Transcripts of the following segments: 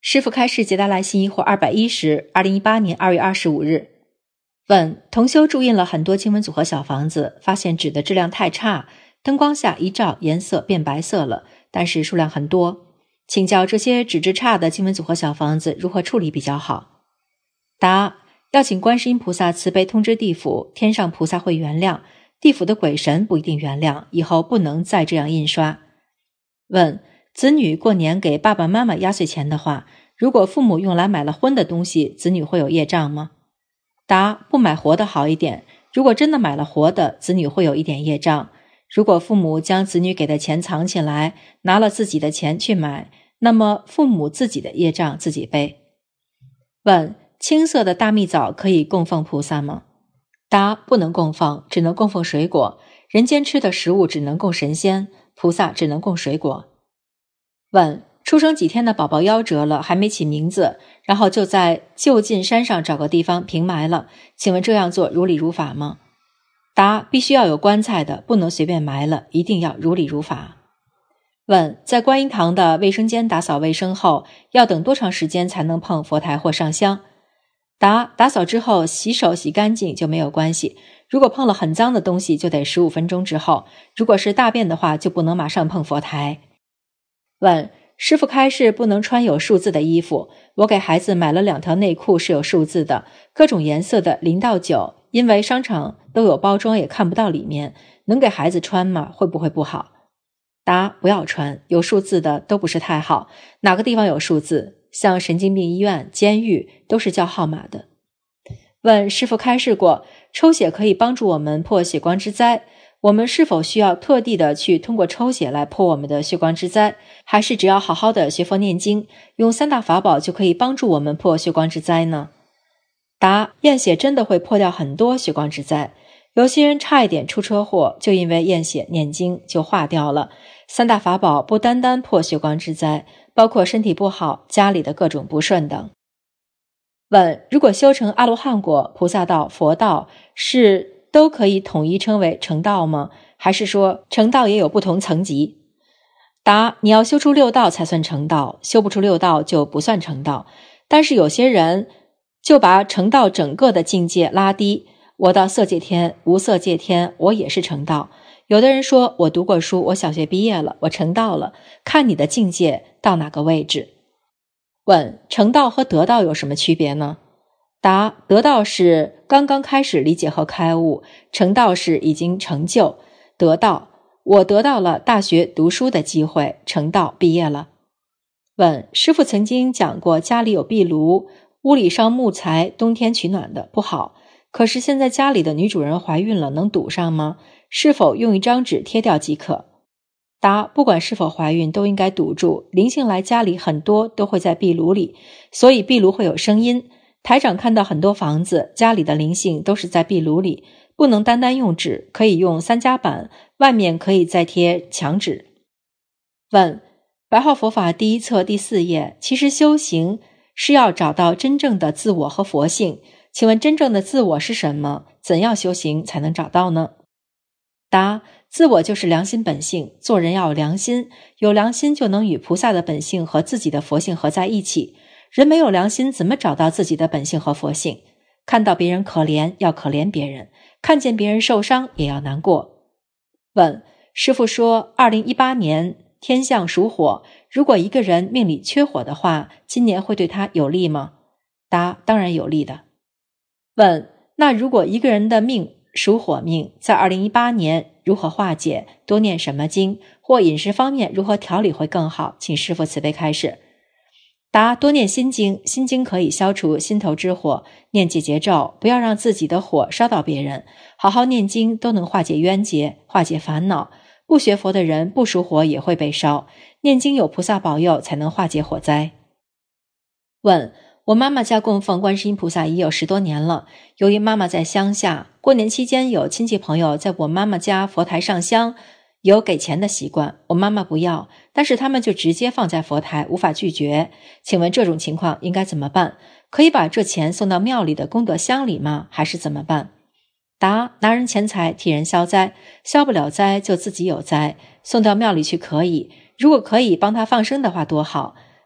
师父开示解答来信一或210 2018年2月25日。问：同修注印了很多经文组合小房子，发现纸的质量太差，灯光下一照颜色变白色了，但是数量很多，请教这些纸质差的经文组合小房子如何处理比较好？答：要请观世音菩萨慈悲通知地府，天上菩萨会原谅，地府的鬼神不一定原谅，以后不能再这样印刷。问：子女过年给爸爸妈妈压岁钱的话，如果父母用来买了荤的东西，子女会有业障吗？答：不买活的好一点，如果真的买了活的，子女会有一点业障。如果父母将子女给的钱藏起来，拿了自己的钱去买，那么父母自己的业障自己背。问：青色的大蜜枣可以供奉菩萨吗？答：不能供奉，只能供奉水果，人间吃的食物只能供神仙，菩萨只能供水果。问：出生几天的宝宝夭折了，还没起名字，然后就在就近山上找个地方平埋了，请问这样做如理如法吗？答：必须要有棺材的，不能随便埋了，一定要如理如法。问：在观音堂的卫生间打扫卫生后，要等多长时间才能碰佛台或上香？答：打扫之后洗手洗干净就没有关系，如果碰了很脏的东西就得15分钟之后，如果是大便的话就不能马上碰佛台。问：师父开示不能穿有数字的衣服，我给孩子买了2条内裤是有数字的，各种颜色的0到9，因为商场都有包装也看不到里面，能给孩子穿吗？会不会不好？答：不要穿，有数字的都不是太好，哪个地方有数字？像神经病医院、监狱都是叫号码的。问：师父开示过抽血可以帮助我们破血光之灾，我们是否需要特地的去通过抽血来破我们的血光之灾，还是只要好好的学佛念经，用3大法宝就可以帮助我们破血光之灾呢？答：验血真的会破掉很多血光之灾，有些人差一点出车祸，就因为验血念经就化掉了。3大法宝不单单破血光之灾，包括身体不好、家里的各种不顺等。问：如果修成阿罗汉果、菩萨道、佛道是都可以统一称为成道吗？还是说成道也有不同层级？答：你要修出6道才算成道，修不出6道就不算成道。但是有些人就把成道整个的境界拉低，我到色界天、无色界天，我也是成道。有的人说我读过书，我小学毕业了，我成道了，看你的境界到哪个位置。问：成道和得道有什么区别呢？答：得道是刚刚开始理解和开悟，成道是已经成就。得道，我得到了大学读书的机会，成道毕业了。问：师父曾经讲过家里有壁炉，屋里烧木材，冬天取暖的不好，可是现在家里的女主人怀孕了，能堵上吗？是否用一张纸贴掉即可？答：不管是否怀孕都应该堵住，灵性来家里很多都会在壁炉里，所以壁炉会有声音。台长看到很多房子家里的灵性都是在壁炉里，不能单单用纸，可以用3夹板，外面可以再贴墙纸。问：白话佛法第1册第4页，其实修行是要找到真正的自我和佛性，请问真正的自我是什么？怎样修行才能找到呢？答：自我就是良心本性，做人要有良心，有良心就能与菩萨的本性和自己的佛性合在一起。人没有良心，怎么找到自己的本性和佛性？看到别人可怜，要可怜别人，看见别人受伤，也要难过。问：师父说2018年天象属火，如果一个人命里缺火的话，今年会对他有利吗？答：当然有利的。问：那如果一个人的命属火命，在2018年如何化解？多念什么经？或饮食方面如何调理会更好？请师父慈悲开示。答：多念心经，心经可以消除心头之火，念解结咒，不要让自己的火烧到别人，好好念经都能化解冤结，化解烦恼。不学佛的人不属火也会被烧，念经有菩萨保佑才能化解火灾。问：我妈妈家供奉观世音菩萨已有10多年了，由于妈妈在乡下，过年期间有亲戚朋友在我妈妈家佛台上香，有给钱的习惯，我妈妈不要，但是他们就直接放在佛台，无法拒绝。请问这种情况应该怎么办？可以把这钱送到庙里的功德箱里吗？还是怎么办？答：拿人钱财替人消灾，消不了灾就自己有灾，送到庙里去可以，如果可以帮他放生的话多好。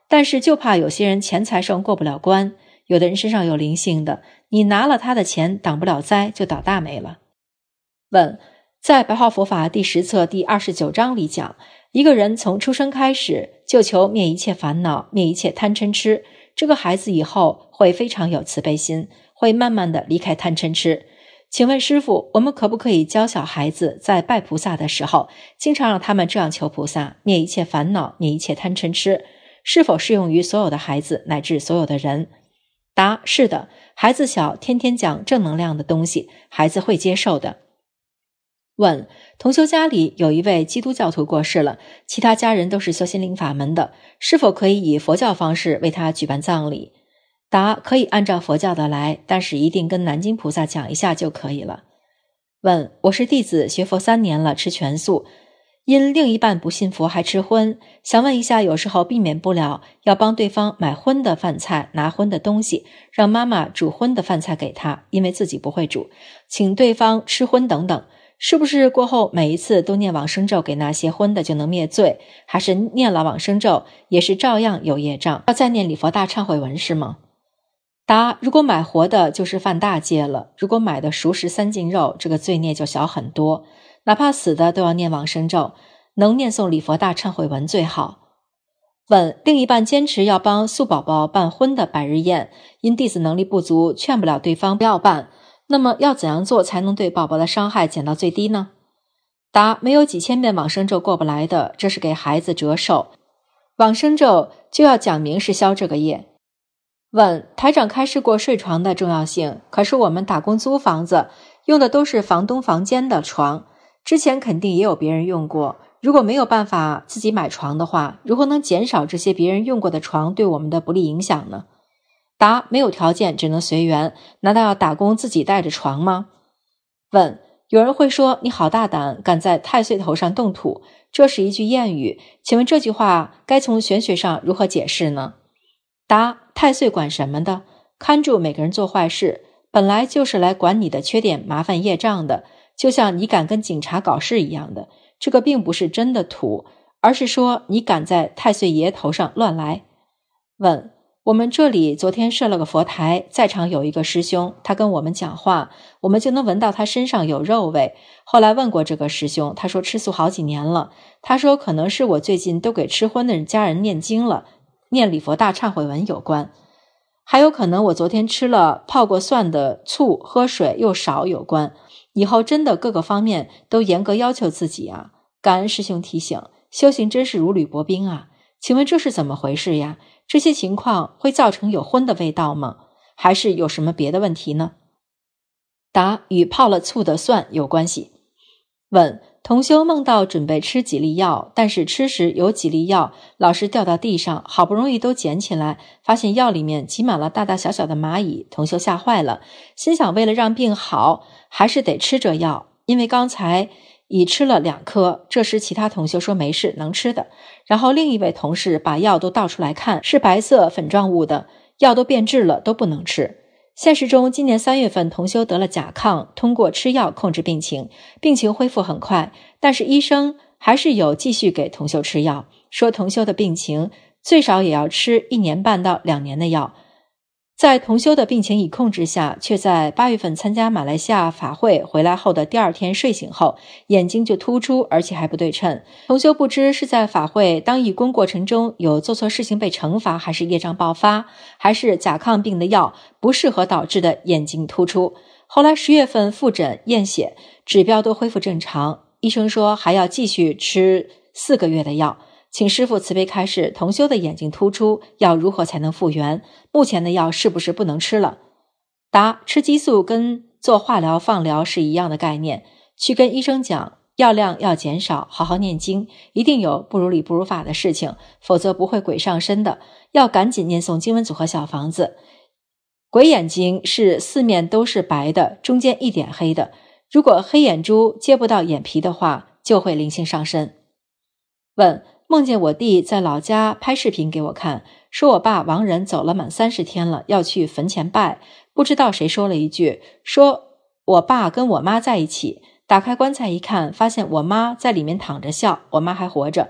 但是就怕有些人钱财上过不了关，有的人身上有灵性的，你拿了他的钱挡不了灾，就倒大霉了。问，在白话佛法第10册第29章里讲，一个人从出生开始就求灭一切烦恼，灭一切贪嗔痴，这个孩子以后会非常有慈悲心，会慢慢的离开贪嗔痴。请问师父，我们可不可以教小孩子在拜菩萨的时候，经常让他们这样求菩萨，灭一切烦恼，灭一切贪嗔痴？是否适用于所有的孩子乃至所有的人？答，是的，孩子小，天天讲正能量的东西，孩子会接受的。问，同修家里有一位基督教徒过世了，其他家人都是修心灵法门的，是否可以以佛教方式为他举办葬礼？答，可以按照佛教的来，但是一定跟南京菩萨讲一下就可以了。问，我是弟子，学佛3年了，吃全素，因另一半不信佛还吃荤，想问一下，有时候避免不了要帮对方买荤的饭菜，拿荤的东西，让妈妈煮荤的饭菜给他，因为自己不会煮，请对方吃荤等等，是不是过后每一次都念往生咒给那些荤的就能灭罪，还是念了往生咒也是照样有业障，要再念礼佛大忏悔文是吗？答，如果买活的就是犯大戒了，如果买的熟食3净肉，这个罪孽就小很多，哪怕死的都要念往生咒，能念诵礼佛大忏悔文最好。问，另一半坚持要帮素宝宝办荤的百日宴，因弟子能力不足，劝不了对方不要办，那么要怎样做才能对宝宝的伤害减到最低呢？答，没有几千遍往生咒过不来的，这是给孩子折寿，往生咒就要讲明是消这个业。问，台长开示过睡床的重要性，可是我们打工租房子用的都是房东房间的床，之前肯定也有别人用过，如果没有办法自己买床的话，如何能减少这些别人用过的床对我们的不利影响呢？答，没有条件，只能随缘，难道要打工自己带着床吗？问，有人会说你好大胆，敢在太岁头上动土，这是一句谚语，请问这句话该从玄学上如何解释呢？答，太岁管什么的？看住每个人做坏事，本来就是来管你的缺点麻烦业障的，就像你敢跟警察搞事一样的，这个并不是真的土，而是说你敢在太岁爷头上乱来。问，我们这里昨天设了个佛台，在场有一个师兄，他跟我们讲话，我们就能闻到他身上有肉味，后来问过这个师兄，他说吃素好几年了，他说可能是我最近都给吃荤的家人念经了，念礼佛大忏悔文有关，还有可能我昨天吃了泡过蒜的醋，喝水又少有关，以后真的各个方面都严格要求自己啊！感恩师兄提醒，修行真是如履薄冰啊！请问这是怎么回事呀？这些情况会造成有荤的味道吗？还是有什么别的问题呢？答，与泡了醋的蒜有关系。问，同修梦到准备吃几粒药，但是吃时有几粒药老是掉到地上，好不容易都捡起来，发现药里面挤满了大大小小的蚂蚁，同修吓坏了，心想为了让病好，还是得吃这药，因为刚才已吃了2颗。这时其他同修说没事，能吃的。然后另一位同事把药都倒出来看，是白色粉状物的，药都变质了，都不能吃。现实中，今年3月份同修得了甲亢，通过吃药控制病情，病情恢复很快，但是医生还是有继续给同修吃药，说同修的病情最少也要吃1年半到2年的药。在同修的病情已控制下，却在8月份参加马来西亚法会回来后的第2天睡醒后，眼睛就突出，而且还不对称。同修不知是在法会当义工过程中有做错事情被惩罚，还是业障爆发，还是甲亢病的药不适合导致的眼睛突出。后来10月份复诊验血，指标都恢复正常，医生说还要继续吃4个月的药。请师父慈悲开示，同修的眼睛突出要如何才能复原？目前的药是不是不能吃了？答，吃激素跟做化疗放疗是一样的概念，去跟医生讲药量要减少，好好念经，一定有不如理不如法的事情，否则不会鬼上身的，要赶紧念诵经文组合小房子。鬼眼睛是4面都是白的，中间一点黑的，如果黑眼珠接不到眼皮的话，就会灵性上身。问，梦见我弟在老家拍视频给我看，说我爸亡人走了满30天了，要去坟前拜，不知道谁说了一句，说我爸跟我妈在一起，打开棺材一看，发现我妈在里面躺着笑，我妈还活着。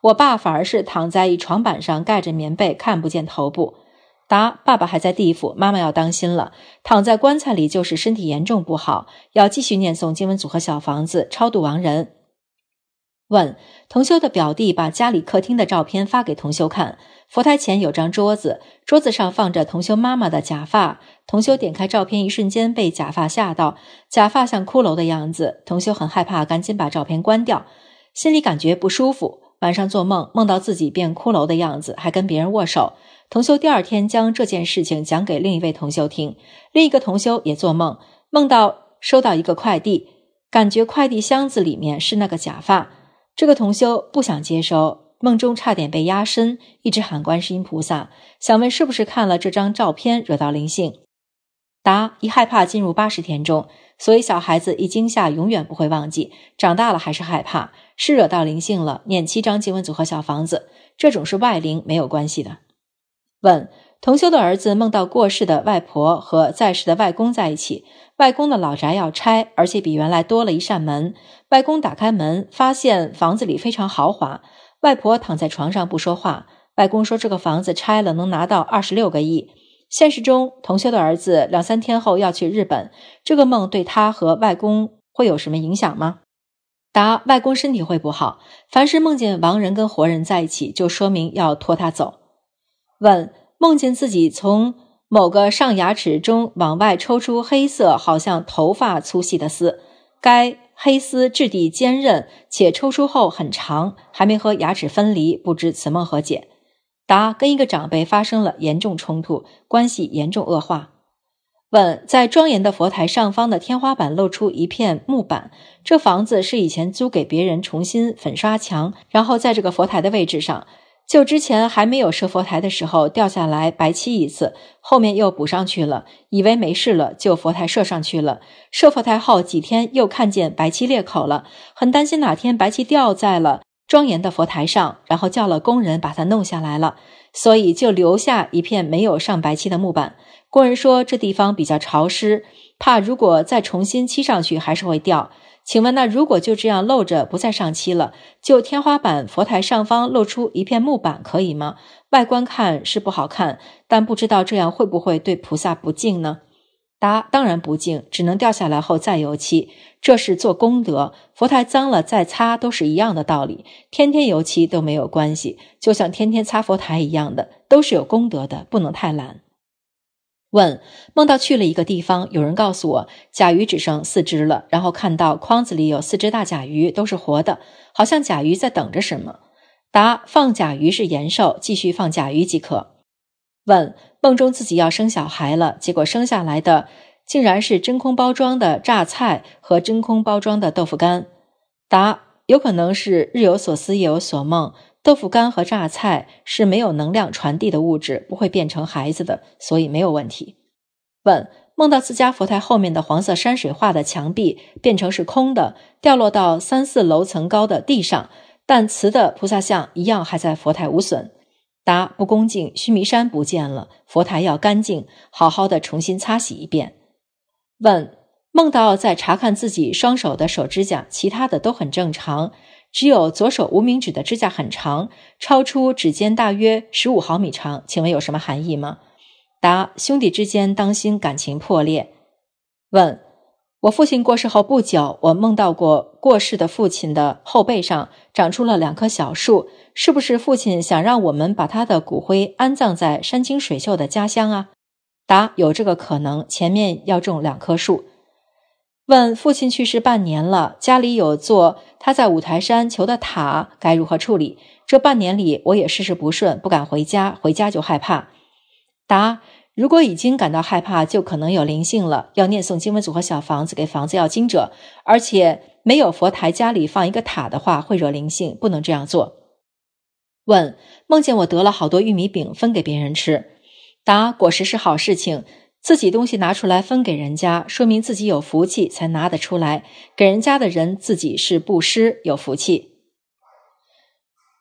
我爸反而是躺在一床板上盖着棉被，看不见头部。答：爸爸还在地府，妈妈要当心了，躺在棺材里就是身体严重不好，要继续念诵经文组和小房子，超度亡人。问：同修的表弟把家里客厅的照片发给同修看，佛台前有张桌子，桌子上放着同修妈妈的假发，同修点开照片，一瞬间被假发吓到，假发像骷髅的样子，同修很害怕，赶紧把照片关掉，心里感觉不舒服。晚上做梦，梦到自己变骷髅的样子，还跟别人握手。同修第二天将这件事情讲给另一位同修听，另一个同修也做梦，梦到收到一个快递，感觉快递箱子里面是那个假发，这个同修不想接收，梦中差点被压身，一直喊观世音菩萨，想问是不是看了这张照片惹到灵性。答：一害怕进入80天中，所以小孩子一惊吓永远不会忘记，长大了还是害怕，是惹到灵性了，念7张经文组和小房子，这种是外灵，没有关系的。问：同修的儿子梦到过世的外婆和在世的外公在一起，外公的老宅要拆，而且比原来多了一扇门，外公打开门发现房子里非常豪华，外婆躺在床上不说话，外公说这个房子拆了能拿到26个亿。现实中同修的儿子2-3天后要去日本，这个梦对他和外公会有什么影响吗？答：外公身体会不好，凡是梦见亡人跟活人在一起，就说明要拖他走。问：梦见自己从某个上牙齿中往外抽出黑色好像头发粗细的丝，该黑丝质地坚韧且抽出后很长，还没和牙齿分离，不知此梦何解。答：跟一个长辈发生了严重冲突，关系严重恶化。问：在庄严的佛台上方的天花板露出一片木板，这房子是以前租给别人重新粉刷墙，然后在这个佛台的位置上，就之前还没有设佛台的时候掉下来白漆一次，后面又补上去了，以为没事了，就佛台设上去了，设佛台后几天又看见白漆裂口了，很担心哪天白漆掉在了庄严的佛台上，然后叫了工人把它弄下来了，所以就留下一片没有上白漆的木板。工人说这地方比较潮湿，怕如果再重新漆上去还是会掉。请问那如果就这样露着不再上漆了，就天花板佛台上方露出一片木板可以吗？外观看是不好看，但不知道这样会不会对菩萨不敬呢？答：当然不敬，只能掉下来后再油漆，这是做功德，佛台脏了再擦都是一样的道理，天天油漆都没有关系，就像天天擦佛台一样的，都是有功德的，不能太懒。问：梦到去了一个地方，有人告诉我甲鱼只剩4只了，然后看到筐子里有4只大甲鱼，都是活的，好像甲鱼在等着什么。答：放甲鱼是延寿，继续放甲鱼即可。问：梦中自己要生小孩了，结果生下来的竟然是真空包装的榨菜和真空包装的豆腐干。答：有可能是日有所思夜有所梦，豆腐干和榨菜是没有能量传递的物质，不会变成孩子的，所以没有问题。问：梦到自家佛台后面的黄色山水画的墙壁变成是空的，掉落到3-4楼层高的地上，但瓷的菩萨像一样还在佛台无损。答：不恭敬，须弥山不见了，佛台要干净，好好的重新擦洗一遍。问：梦到在查看自己双手的手指甲，其他的都很正常，只有左手无名指的指甲很长，超出指尖大约15毫米长，请问有什么含义吗？答：兄弟之间当心感情破裂。问：我父亲过世后不久，我梦到过过世的父亲的后背上长出了2棵小树，是不是父亲想让我们把他的骨灰安葬在山清水秀的家乡啊？答：有这个可能，前面要种2棵树。问：父亲去世半年了，家里有座他在五台山求的塔，该如何处理？这半年里我也事事不顺，不敢回家，回家就害怕。答：如果已经感到害怕，就可能有灵性了，要念诵经文组和小房子给房子要经者，而且没有佛台，家里放一个塔的话会惹灵性，不能这样做。问：梦见我得了好多玉米饼分给别人吃。答：果实是好事情，自己东西拿出来分给人家，说明自己有福气才拿得出来，给人家的人自己是布施，有福气。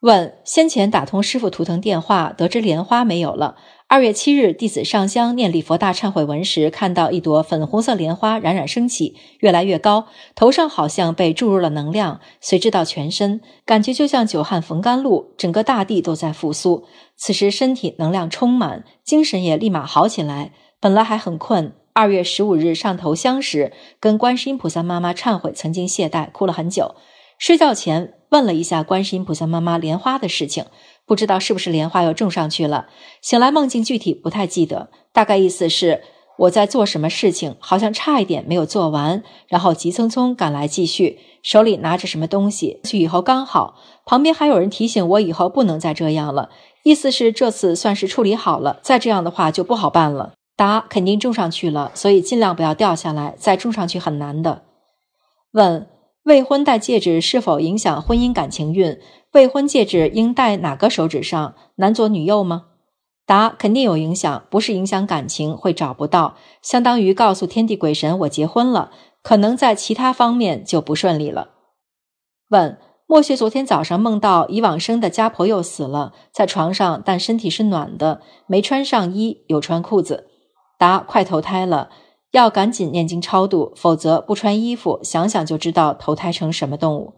问：先前打通师傅图腾电话，得知莲花没有了。2月7日，弟子上香念礼佛大忏悔文时，看到一朵粉红色莲花冉冉升起，越来越高，头上好像被注入了能量，随之到全身，感觉就像久旱逢甘露，整个大地都在复苏。此时身体能量充满，精神也立马好起来。本来还很困，2月15日上头香时，跟观世音菩萨妈妈忏悔曾经懈怠，哭了很久。睡觉前问了一下观世音菩萨妈妈莲花的事情，不知道是不是莲花又种上去了。醒来梦境具体不太记得，大概意思是我在做什么事情，好像差一点没有做完，然后急匆匆赶来继续，手里拿着什么东西，去以后刚好，旁边还有人提醒我以后不能再这样了，意思是这次算是处理好了，再这样的话就不好办了。答：肯定种上去了，所以尽量不要掉下来，再种上去很难的。问：未婚戴戒指是否影响婚姻感情运？未婚戒指应戴哪个手指上？男左女右吗？答：肯定有影响，不是影响感情会找不到，相当于告诉天地鬼神我结婚了，可能在其他方面就不顺利了。问：墨雪昨天早上梦到已往生的家婆又死了，在床上，但身体是暖的，没穿上衣，有穿裤子。答：快投胎了，要赶紧念经超度，否则不穿衣服，想想就知道投胎成什么动物。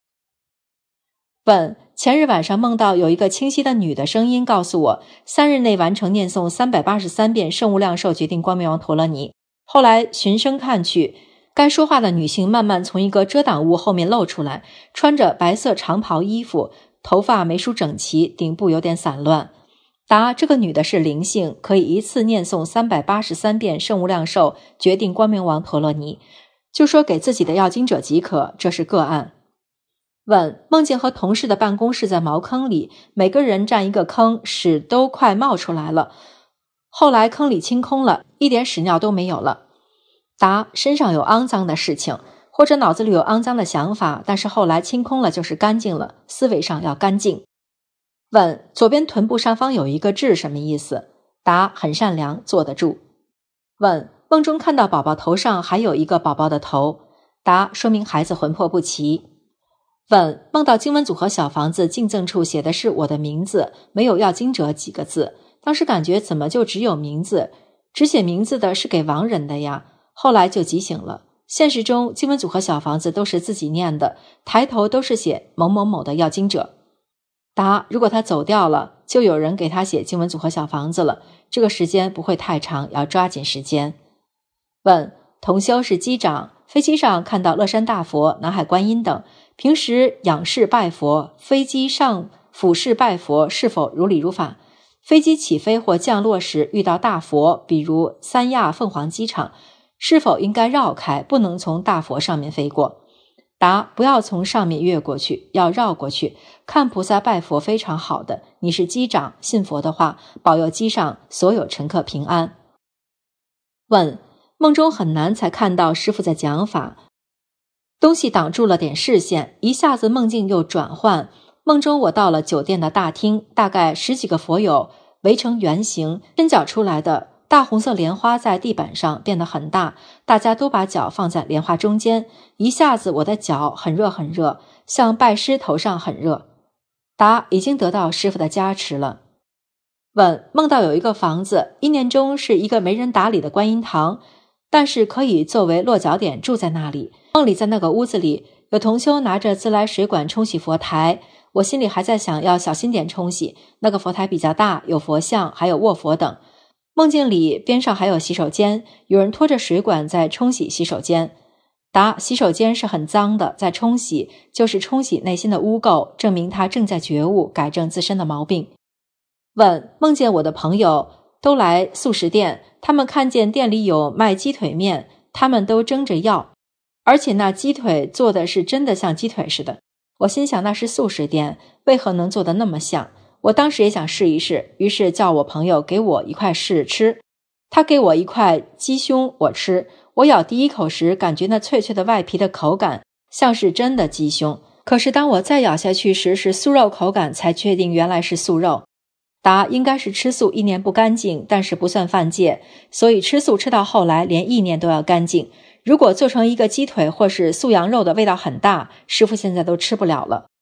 问：前日晚上梦到有一个清晰的女的声音告诉我，3日内完成念诵383遍圣无量寿决定光明王陀罗尼。后来循声看去，该说话的女性慢慢从一个遮挡物后面露出来，穿着白色长袍衣服，头发没梳整齐，顶部有点散乱。答：这个女的是灵性，可以一次念诵383遍圣无量寿决定光明王陀罗尼，就说给自己的要经者即可，这是个案。问：梦见和同事的办公室在茅坑里，每个人占一个坑，屎都快冒出来了，后来坑里清空了，一点屎尿都没有了。答：身上有肮脏的事情，或者脑子里有肮脏的想法，但是后来清空了就是干净了，思维上要干净。问：左边臀部上方有一个痣什么意思？答：很善良，坐得住。问：梦中看到宝宝头上还有一个宝宝的头。答：说明孩子魂魄不齐。问：梦到经文组合小房子敬赠处写的是我的名字，没有要经者几个字，当时感觉怎么就只有名字，只写名字的是给亡人的呀，后来就急醒了。现实中经文组合小房子都是自己念的，抬头都是写某某某的要经者。答：如果他走掉了，就有人给他写经文组合小房子了，这个时间不会太长，要抓紧时间。问：同修是机长，飞机上看到乐山大佛、南海观音等，平时仰视拜佛，飞机上俯视拜佛是否如理如法？飞机起飞或降落时遇到大佛，比如三亚凤凰机场，是否应该绕开，不能从大佛上面飞过？答：不要从上面越过去，要绕过去，看菩萨拜佛非常好的，你是机长，信佛的话，保佑机上所有乘客平安。问：梦中很难才看到师父在讲法，东西挡住了点视线，一下子梦境又转换。梦中我到了酒店的大厅，大概10几个佛友围成圆形，伸脚出来的大红色莲花在地板上变得很大，大家都把脚放在莲花中间，一下子我的脚很热很热，像拜师头上很热。答：已经得到师父的加持了。问：梦到有一个房子，意念中是一个没人打理的观音堂，但是可以作为落脚点住在那里。梦里在那个屋子里，有同修拿着自来水管冲洗佛台，我心里还在想要小心点冲洗，那个佛台比较大，有佛像，还有卧佛等。梦境里边上还有洗手间，有人拖着水管在冲洗洗手间。答：洗手间是很脏的，在冲洗就是冲洗内心的污垢，证明他正在觉悟，改正自身的毛病。问：梦见我的朋友都来素食店，他们看见店里有卖鸡腿面，他们都争着要，而且那鸡腿做的是真的像鸡腿似的。我心想那是素食店，为何能做得那么像？我当时也想试一试，于是叫我朋友给我一块试吃。他给我一块鸡胸，我吃，我咬第一口时，感觉那脆脆的外皮的口感像是真的鸡胸，可是当我再咬下去时是素肉口感，才确定原来是素肉。答：应该是吃素意念不干净，但是不算犯戒，所以吃素吃到后来连意念都要干净。如果做成一个鸡腿或是素羊肉的味道很大，师父现在都吃不了了。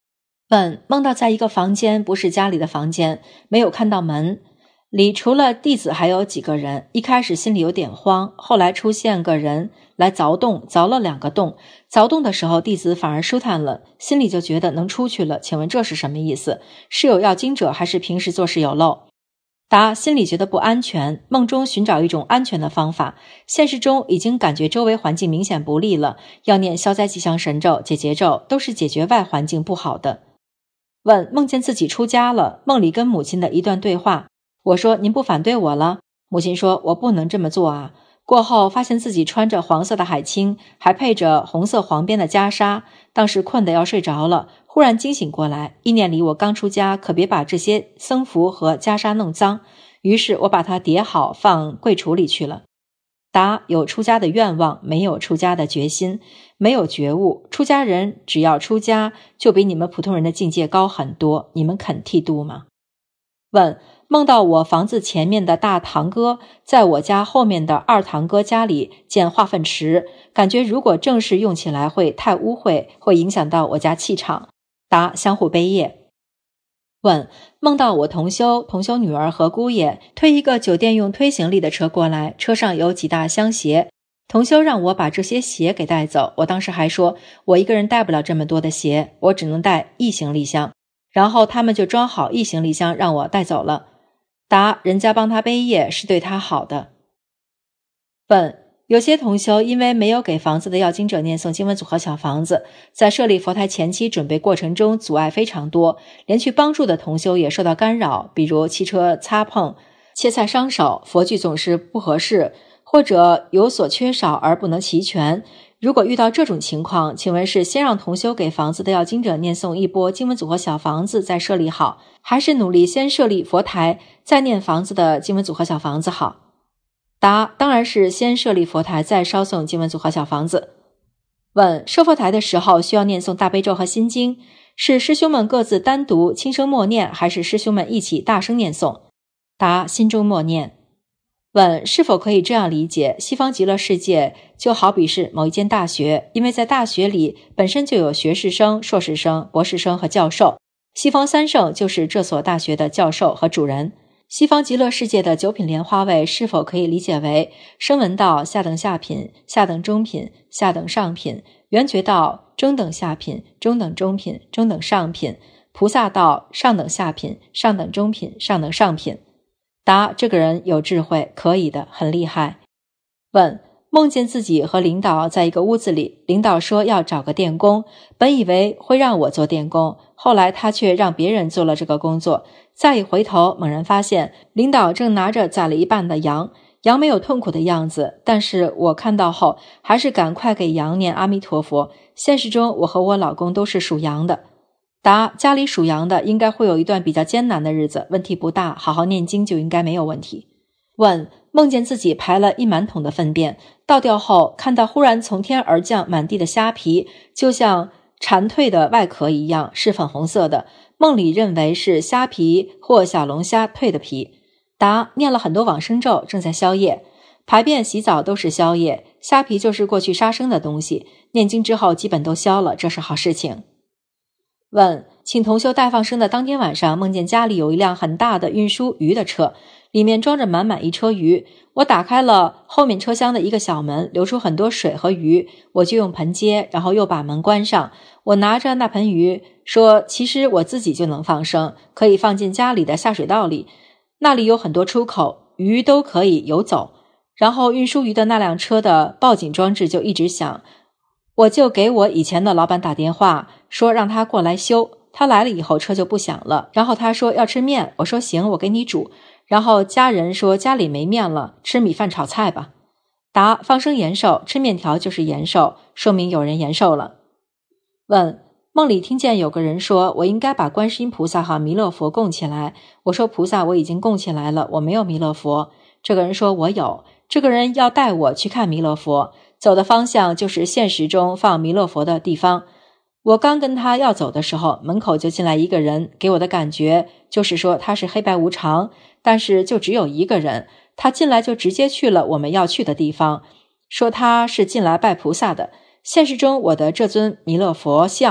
问：梦到在一个房间，不是家里的房间，没有看到门，里除了弟子还有几个人，一开始心里有点慌，后来出现个人来凿洞，凿了2个洞，凿洞的时候弟子反而舒坦了，心里就觉得能出去了，请问这是什么意思？是有要经者还是平时做事有漏？答：心里觉得不安全，梦中寻找一种安全的方法，现实中已经感觉周围环境明显不利了，要念消灾吉祥神咒、解结咒，都是解决外环境不好的。问：梦见自己出家了，梦里跟母亲的一段对话，我说：您不反对我了？母亲说：我不能这么做啊。过后发现自己穿着黄色的海青，还配着红色黄边的袈裟，当时困得要睡着了，忽然惊醒过来，意念里我刚出家，可别把这些僧服和袈裟弄脏，于是我把它叠好放柜橱里去了。答：有出家的愿望，没有出家的决心，没有觉悟。出家人只要出家，就比你们普通人的境界高很多，你们肯剃度吗？问：梦到我房子前面的大堂哥在我家后面的二堂哥家里建化粪池，感觉如果正式用起来会太污秽，会影响到我家气场。答：相互背业。问：梦到我同修女儿和姑爷推一个酒店用推行李的车过来，车上有几大箱鞋，同修让我把这些鞋给带走，我当时还说我一个人带不了这么多的鞋，我只能带1行李箱，然后他们就装好1行李箱让我带走了。答：人家帮他背业是对他好的。问：有些同修因为没有给房子的要经者念诵经文组合小房子，在设立佛台前期准备过程中阻碍非常多，连去帮助的同修也受到干扰，比如汽车擦碰、切菜伤手、佛具总是不合适，或者有所缺少而不能齐全。如果遇到这种情况，请问是先让同修给房子的要经者念诵一波经文组合小房子再设立好，还是努力先设立佛台再念房子的经文组合小房子好？答：当然是先设立佛台再烧诵经文组合小房子。问：设佛台的时候需要念诵大悲咒和心经，是师兄们各自单独轻声默念，还是师兄们一起大声念诵？答：心中默念。问：是否可以这样理解，西方极乐世界就好比是某一间大学，因为在大学里本身就有学士生、硕士生、博士生和教授，西方三圣就是这所大学的教授和主人。西方极乐世界的9品莲花位是否可以理解为声闻道下等下品、下等中品、下等上品，缘觉道中等下品、中等中品、中等上品，菩萨道上等下品、上等中品、上等上品？答：这个人有智慧，可以的，很厉害。问：梦见自己和领导在一个屋子里，领导说要找个电工，本以为会让我做电工，后来他却让别人做了这个工作，再一回头猛然发现领导正拿着宰了一半的羊，羊没有痛苦的样子，但是我看到后还是赶快给羊念阿弥陀佛。现实中我和我老公都是属羊的。答：家里属羊的应该会有一段比较艰难的日子，问题不大，好好念经就应该没有问题。问：梦见自己排了1满桶的粪便，倒掉后看到忽然从天而降满地的虾皮，就像蝉蜕的外壳一样，是粉红色的，梦里认为是虾皮或小龙虾蜕的皮。答：念了很多往生咒，正在消业，排便洗澡都是消业，虾皮就是过去杀生的东西，念经之后基本都消了，这是好事情。问：请同修带放生的当天晚上，梦见家里有一辆很大的运输鱼的车，里面装着满满一车鱼，我打开了后面车厢的一个小门，流出很多水和鱼，我就用盆接，然后又把门关上。我拿着那盆鱼说，其实我自己就能放生，可以放进家里的下水道里，那里有很多出口，鱼都可以游走。然后运输鱼的那辆车的报警装置就一直响，我就给我以前的老板打电话说让他过来修，他来了以后车就不响了，然后他说要吃面，我说行，我给你煮，然后家人说家里没面了，吃米饭炒菜吧。答：放生延寿，吃面条就是延寿，说明有人延寿了。问：梦里听见有个人说我应该把观世音菩萨和弥勒佛供起来，我说菩萨我已经供起来了，我没有弥勒佛。这个人说我有，这个人要带我去看弥勒佛，走的方向就是现实中放弥勒佛的地方。我刚跟他要走的时候，门口就进来一个人，给我的感觉就是说他是黑白无常，但是就只有一个人，他进来就直接去了我们要去的地方，说他是进来拜菩萨的。现实中我的这尊弥勒佛像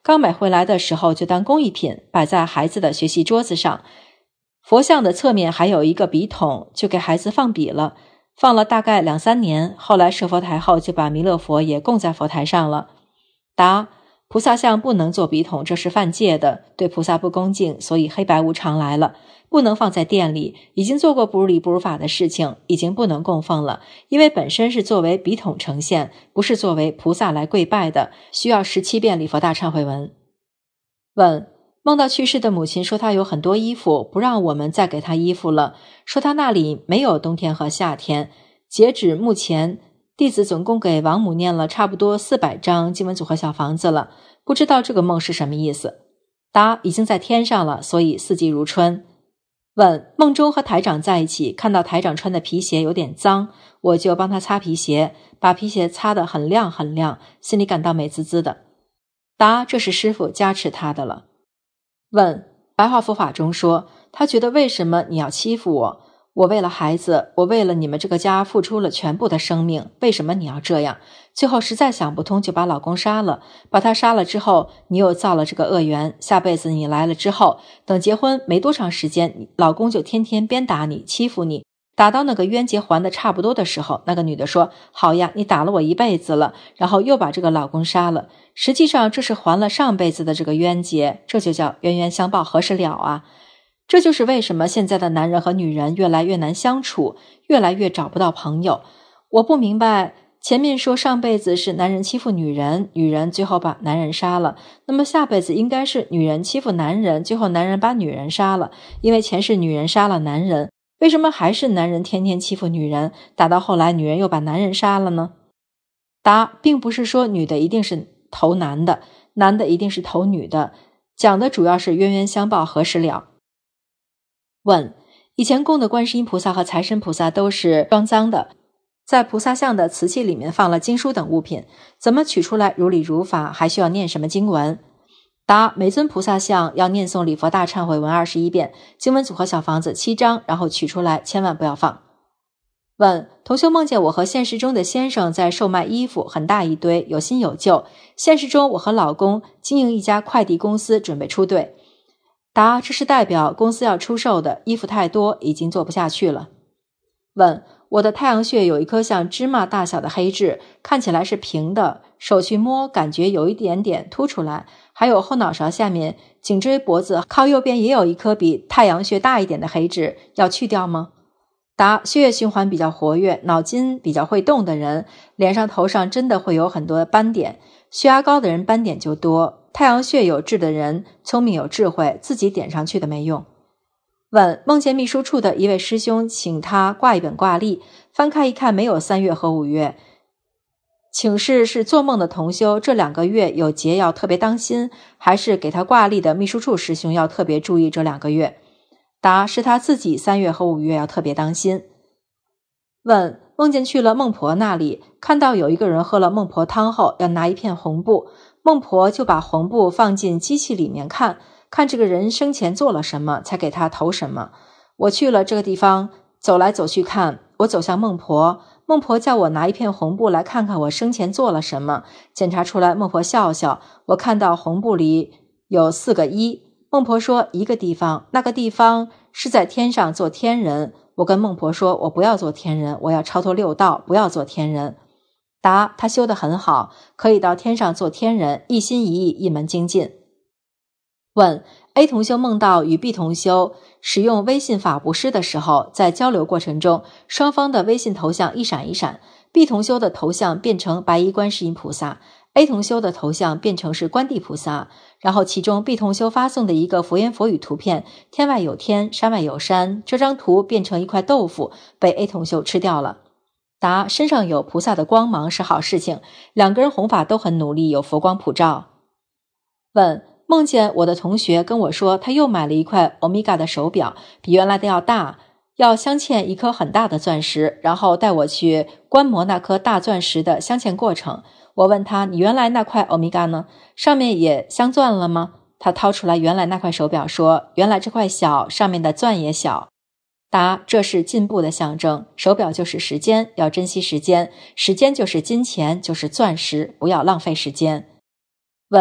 刚买回来的时候就当工艺品，摆在孩子的学习桌子上。佛像的侧面还有一个笔筒，就给孩子放笔了，放了大概2-3年，后来设佛台后就把弥勒佛也供在佛台上了。答：菩萨像不能做笔筒，这是犯戒的，对菩萨不恭敬，所以黑白无常来了，不能放在店里，已经做过不如理不如法的事情，已经不能供奉了，因为本身是作为笔筒呈现，不是作为菩萨来跪拜的，需要17遍礼佛大忏悔文。问：梦到去世的母亲说她有很多衣服，不让我们再给她衣服了，说她那里没有冬天和夏天。截止目前，弟子总共给王母念了差不多400张经文组合小房子了，不知道这个梦是什么意思。答：已经在天上了，所以四季如春。问：梦中和台长在一起，看到台长穿的皮鞋有点脏，我就帮他擦皮鞋，把皮鞋擦得很亮很亮，心里感到美滋滋的。答：这是师父加持他的了。问：白话佛法中说，他觉得为什么你要欺负我？我为了孩子，我为了你们这个家付出了全部的生命，为什么你要这样？最后实在想不通，就把老公杀了。把他杀了之后，你又造了这个恶缘，下辈子你来了之后，等结婚没多长时间，老公就天天鞭打你，欺负你，打到那个冤结还的差不多的时候，那个女的说：好呀，你打了我一辈子了，然后又把这个老公杀了。实际上这是还了上辈子的这个冤结，这就叫冤冤相报何时了啊。这就是为什么现在的男人和女人越来越难相处，越来越找不到朋友。我不明白，前面说上辈子是男人欺负女人，女人最后把男人杀了，那么下辈子应该是女人欺负男人，最后男人把女人杀了，因为前世女人杀了男人，为什么还是男人天天欺负女人，打到后来女人又把男人杀了呢？答：并不是说女的一定是投男的，男的一定是投女的，讲的主要是冤冤相报何时了。问：以前供的观世音菩萨和财神菩萨都是装脏的，在菩萨像的瓷器里面放了经书等物品，怎么取出来如理如法，还需要念什么经文？答：每尊菩萨像要念诵礼佛大忏悔文21遍，经文组合小房子7张，然后取出来，千万不要放。问：同修梦见我和现实中的先生在售卖衣服，很大一堆，有新有旧。现实中我和老公经营一家快递公司，准备出队。答：这是代表公司要出售的，衣服太多，已经做不下去了。问：我的太阳穴有一颗像芝麻大小的黑痣，看起来是平的，手去摸感觉有一点点凸出来，还有后脑勺下面颈椎脖子靠右边也有一颗比太阳穴大一点的黑痣，要去掉吗？答：血液循环比较活跃，脑筋比较会动的人，脸上头上真的会有很多斑点，血压高的人斑点就多。太阳穴有痣的人聪明有智慧，自己点上去的没用。问：梦见秘书处的一位师兄请他挂一本挂历，翻开一看没有3月和5月，请示是做梦的同修，这2个月有劫要特别当心，还是给他挂历的秘书处师兄要特别注意这2个月？答：是他自己3月和5月要特别当心。问：梦见去了孟婆那里，看到有一个人喝了孟婆汤后要拿一片红布，孟婆就把红布放进机器里面看这个人生前做了什么，才给他投什么。我去了这个地方，走来走去看，我走向孟婆，孟婆叫我拿一片红布来看看我生前做了什么，检查出来孟婆笑笑，我看到红布里有4个1，孟婆说一个地方，那个地方是在天上做天人。我跟孟婆说，我不要做天人，我要超脱6道，不要做天人。答：他修得很好，可以到天上做天人，一心一意，一门精进。问： A 同修梦到与 B 同修使用微信法布施的时候，在交流过程中，双方的微信头像一闪一闪， B 同修的头像变成白衣观世音菩萨， A 同修的头像变成是观地菩萨，然后其中 B 同修发送的一个佛言佛语图片，天外有天，山外有山，这张图变成一块豆腐，被 A 同修吃掉了。答：身上有菩萨的光芒是好事情，2个人弘法都很努力，有佛光普照。问：梦见我的同学跟我说，他又买了一块欧米伽的手表，比原来的要大，要镶嵌一颗很大的钻石，然后带我去观摩那颗大钻石的镶嵌过程。我问他：你原来那块欧米伽呢？上面也镶钻了吗？他掏出来原来那块手表说，原来这块小，上面的钻也小。答：这是进步的象征，手表就是时间，要珍惜时间，时间就是金钱，就是钻石，不要浪费时间。问：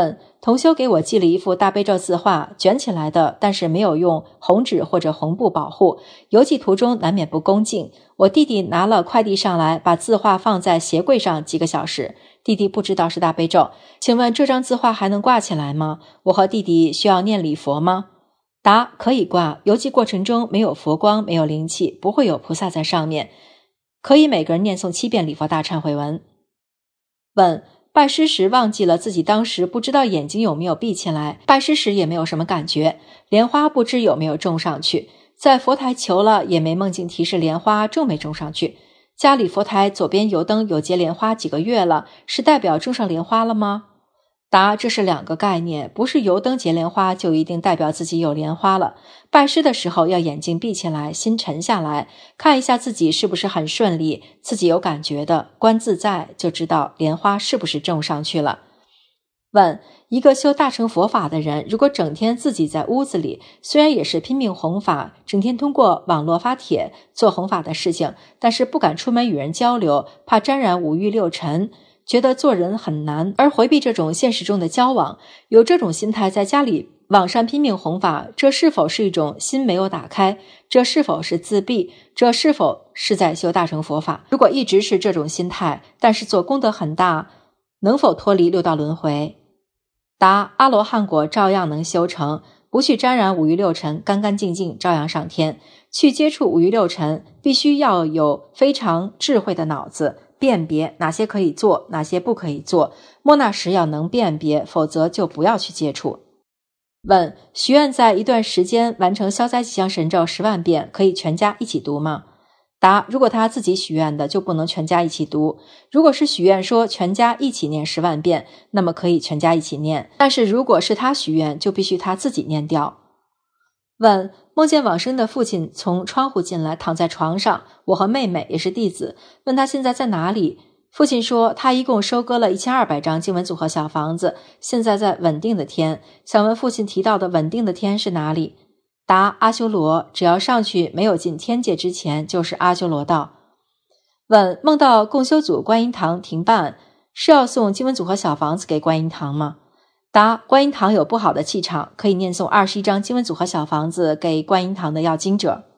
同修给我寄了一幅大悲咒字画，卷起来的，但是没有用红纸或者红布保护，邮寄途中难免不恭敬。我弟弟拿了快递上来，把字画放在鞋柜上几个小时，弟弟不知道是大悲咒。请问这张字画还能挂起来吗？我和弟弟需要念礼佛吗？答：可以挂，邮寄过程中没有佛光，没有灵气，不会有菩萨在上面，可以每个人念诵7遍礼佛大忏悔文。问：拜师时忘记了自己当时不知道眼睛有没有闭起来，拜师时也没有什么感觉，莲花不知有没有种上去，在佛台求了也没梦境提示莲花种没种上去。家里佛台左边油灯有结莲花几个月了，是代表种上莲花了吗？答：这是2个概念，不是油灯结莲花就一定代表自己有莲花了。拜师的时候要眼睛闭起来，心沉下来，看一下自己是不是很顺利，自己有感觉的，观自在，就知道莲花是不是种上去了。问：一个修大乘佛法的人，如果整天自己在屋子里，虽然也是拼命弘法，整天通过网络发帖做弘法的事情，但是不敢出门与人交流，怕沾染5欲6尘，觉得做人很难，而回避这种现实中的交往，有这种心态在家里网上拼命弘法，这是否是一种心没有打开？这是否是自闭？这是否是在修大乘佛法？如果一直是这种心态，但是做功德很大，能否脱离6道轮回？答：阿罗汉果照样能修成，不去沾染5欲6尘，干干净净照样上天。去接触5欲6尘，必须要有非常智慧的脑子，辨别哪些可以做，哪些不可以做，莫那时要能辨别，否则就不要去接触。问：许愿在一段时间完成消灾吉祥神咒10万遍，可以全家一起读吗？答：如果他自己许愿的，就不能全家一起读。如果是许愿说全家一起念10万遍，那么可以全家一起念，但是如果是他许愿，就必须他自己念掉。问：梦见往生的父亲从窗户进来，躺在床上，我和妹妹也是弟子，问他现在在哪里？父亲说他一共收割了1200张经文组合小房子，现在在稳定的天。想问父亲提到的稳定的天是哪里？答：阿修罗，只要上去没有进天界之前，就是阿修罗道。问：梦到共修组观音堂停办，是要送经文组合小房子给观音堂吗？答：观音堂有不好的气场，可以念诵21张经文组合小房子给观音堂的要经者。